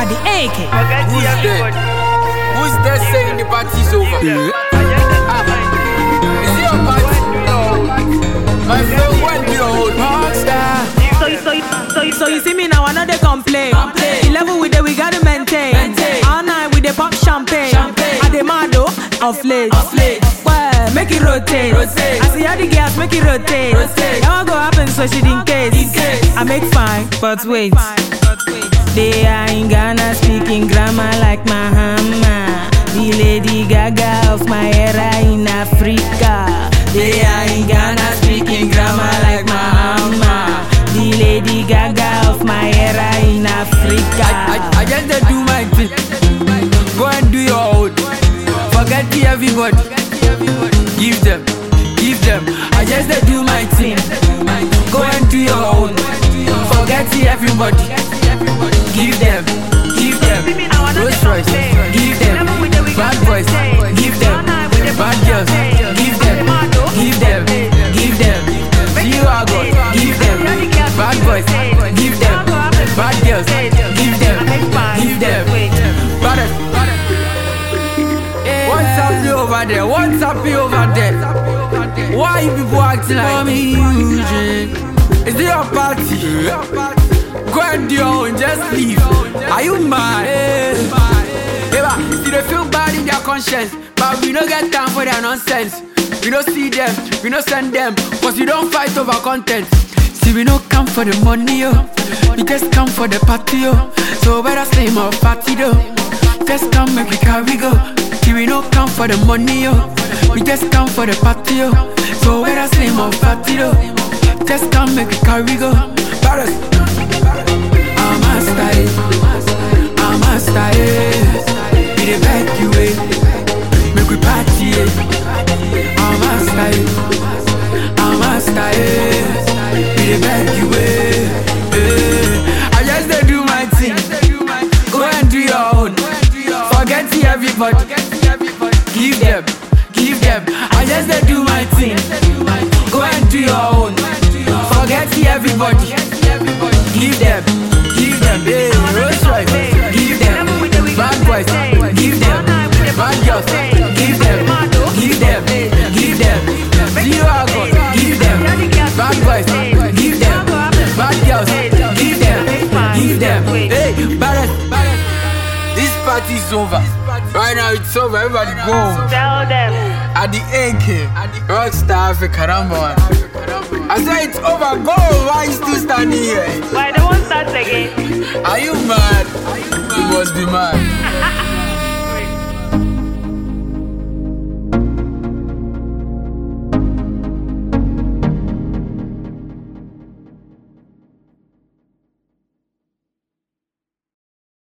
at the AK. Who's there? Who's there saying the party's over? Is it your party? My friend, when do you hold rockstar? So you see me now, I know they complain. The level with it, we gotta maintain. All night we dey pop champagne. I dey mad though, of late. Well, make it rotate. I see how the girls make it rotate. That go happen, so she in case. I make fine, but wait. They are in Ghana speaking grammar like Mahama. The Lady Gaga of my era in Africa. They are in Ghana speaking grammar like Mahama. The Lady Gaga of my era in Africa. I just do my thing. Go and do your own. Forget everybody. Give them. I just do my thing. Go and do your own. Forget everybody. Give them. Rolls Royce. Give them. Bad boys. Give them. Bad girls. Give them. See you are God. Give them. Bad boys. Give them. Bad girls. Give them. What's happening over there? What's happening over there? Why you people acting like me? Is it your party? Go and do your own, just leave. Are you mad? See, they feel bad in their conscience, but we don't get time for their nonsense. We don't see them, we don't send them, cause we don't fight over content. See, we don't come for the money, yo. We just come for the party, yo. So better stay more party, though. Just come make we carry go. See, we don't come for the money, yo. We just come for the party, yo. So better stay more party, though. Just come make we carry go. Paris. I'm a style. We dey beg you, make we party, I'm a style. We dey beg you, I just dey do my thing. Go and do your own. Forget everybody. Give them. I just dey do my thing. Go and do your own. Forget everybody. Give them. Rolls Royce. Give them. Bad boys. Give them. Bad girls. Give them. See you are God. Give them. Bad boys. Give them. Bad girls. Give them. Hey, Barrett. This party is over. Right now it's over. Everybody go home. Tell them. At the AK, Rockstar Africa, number one. I said it's over. Go. Why you still standing here? Why they won't start again? Are you mad? You must be mad.